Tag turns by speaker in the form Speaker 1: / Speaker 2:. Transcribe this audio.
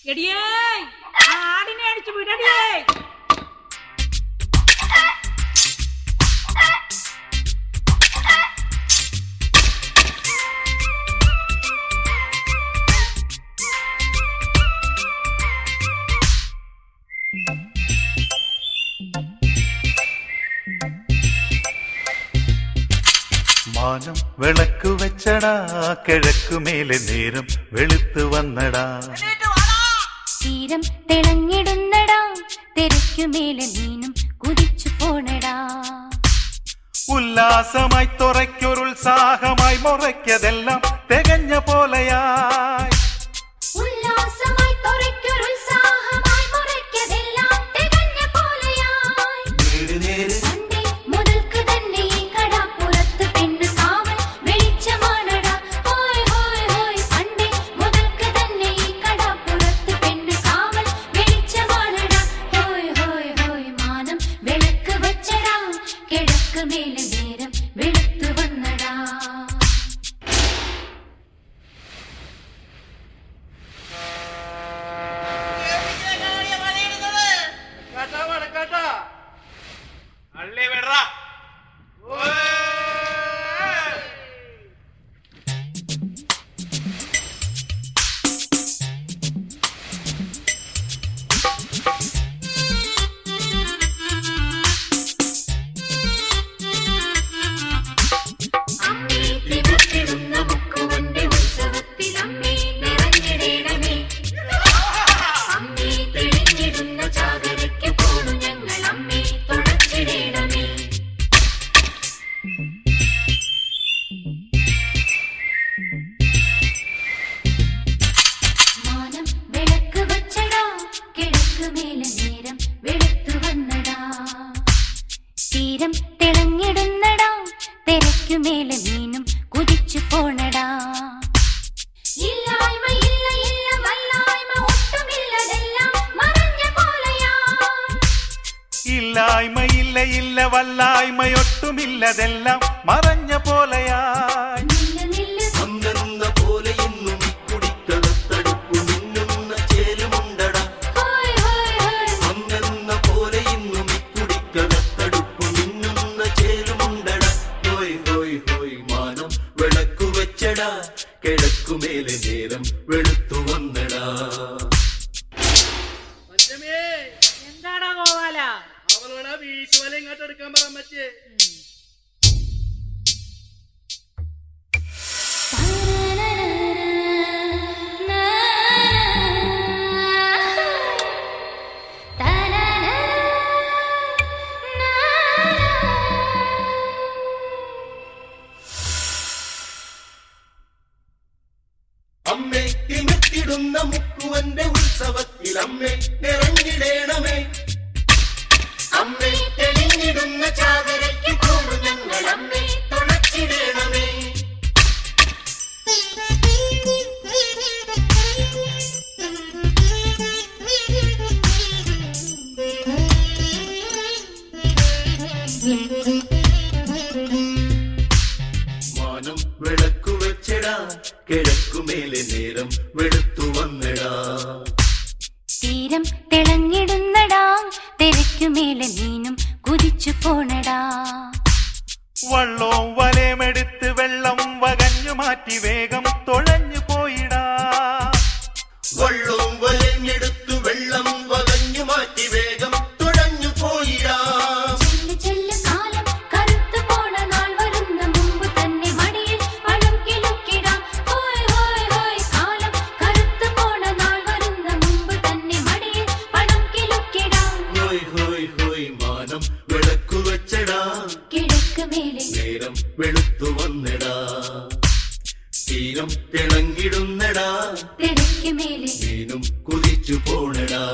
Speaker 1: എടിയേ ആടിനെ അടിച്ചു വിടടിയേ.
Speaker 2: മാനം വിളക്കു വെച്ചടാ, കിഴക്കുമേലെ നേരം വെളുത്തു വന്നടാ.
Speaker 3: തീരം തിളങ്ങിടുന്നടാ, തിരക്കുമേലെ മീനും കുതിച്ചു പോണടാ.
Speaker 2: ഉല്ലാസമായി തുറയ്ക്കൊരുത്സാഹമായി മുറയ്ക്കതെല്ലാം തികഞ്ഞ പോലെയായി.
Speaker 3: ഉല്ലാസമായി തുറയ്ക്കൊരുത്സാഹമായി മുറയ്ക്കതെല്ലാം തികഞ്ഞ പോലെയായി. പണ്ടേ മുതൽക്ക് തന്നെ ഈ കടപ്പുറത്ത് പെണ്ണ് കാവൽ വെളിച്ചമാണടാ. ഹോയ് ഹോയ് ഹോയ്. പണ്ടേ മുതൽക്ക് തന്നെ ഈ കടപ്പുറത്ത് പെണ്ണ് കാവൽ വെളിച്ചമാണടാ. ഹോയ് ഹോയ് ഹോയ്. മാനം വിളക്ക് വെച്ചടാ, കിഴക്ക് മേലെ നേരം വെളുത്തു വന്നടാ. തീരം തിളങ്ങിടുന്നടാ, തിരക്കുമേലെ മീനും കുതിച്ചു പോണടാ. ഇല്ലായ്മ ഇല്ല ഇല്ല വല്ലായ്മ ഒട്ടുമില്ലതെല്ലാം മറഞ്ഞ പോലെയായി.
Speaker 2: ഇല്ലായ്മ ഇല്ല ഇല്ല വല്ലായ്മയൊട്ടുമില്ലതെല്ലാം മറഞ്ഞ പോലെയായി.
Speaker 4: കിഴക്കുമേലെ നേരം വെളുത്തു വന്നടാ.
Speaker 1: എന്താടാ ഗോപാല?
Speaker 4: അവളോടാ വീശുവല ഇങ്ങോട്ട് എടുക്കാൻ പറ മറ്റേ. അമ്മേ തിമിർത്തിടുന്ന മുക്കുവന്റെ ഉത്സവത്തിൽ അമ്മേ നിറഞ്ഞിടേണമേ. അമ്മേ തെളിഞ്ഞിടുന്ന ചാകരയ്ക്ക് കൂടും ഞങ്ങൾ അമ്മേ തുണച്ചിടേണമേ. മാനം വിളക്കു വെച്ചടാ, കിഴക്കുമേലെ നേരം വെളുത്തു വന്നടാ.
Speaker 3: തീരം തിളങ്ങിടുന്നടാ, തിരക്കുമേലെ മീനും കുതിച്ചു പോണടാ.
Speaker 2: വള്ളവും വലയമെടുത്ത് വെള്ളം വകഞ്ഞു മാറ്റി വേഗം തുഴഞ്ഞു പോയിടാ.
Speaker 4: വള്ളവും വലഞ്ഞെടുത്തു വെള്ളം വകഞ്ഞു മാറ്റി വേഗം തുഴഞ്ഞു പോയിടാ.
Speaker 3: ചെല്ലു ചെല്ലു കാലം കറുത്തു പോണ നാൾ വരുന്ന മുമ്പ് തന്നെ മടിയിൽ പണം കിലുക്കിടാം. ഹോയ് ഹോയ് ഹോയ്. കാലം കറുത്തു പോണ നാൾ വരുന്ന മുമ്പ് തന്നെ മടിയിൽ പണം കിലുക്കിടാം.
Speaker 4: ഹോയ് ഹോയ് ഹോയ്. മാനം വിളക്കു വെച്ചടാ,
Speaker 3: കിഴക്ക് മേലെ
Speaker 4: നേരം വെളുത്തു വന്നടാ. തീരം തിളങ്ങിടുന്നടാ,
Speaker 3: തിരക്ക് മേലെ
Speaker 4: മീനും കുതിച്ചു പോണടാ.